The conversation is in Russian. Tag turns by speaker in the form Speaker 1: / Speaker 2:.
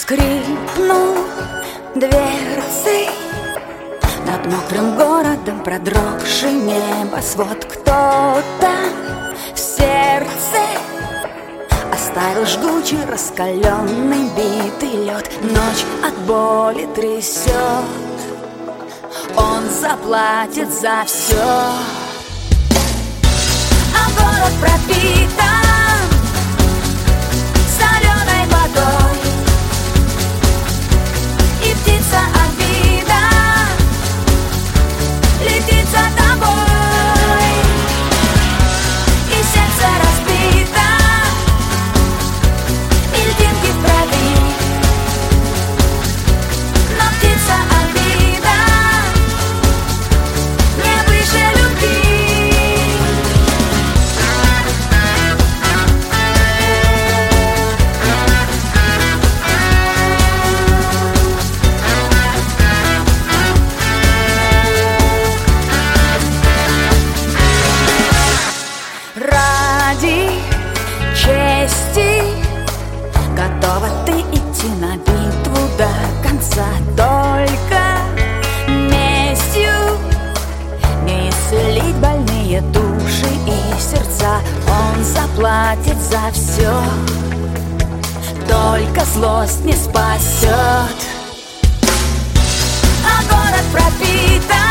Speaker 1: Скрипнул дверцы над мокрым городом, продрогший небосвод. Кто-то в сердце оставил жгучий, раскаленный, битый лед. Ночь от боли трясет, он заплатит за все. А город пропитан соленой водой, и птица обида летит за тобой, и сердце разбито, и льдинки в крови, но птица обида не выше любви. Ради чести готова ты идти на битву до конца. Только местью не исцелить больные души и сердца. Он заплатит за все, только злость не спасет. А город пропитан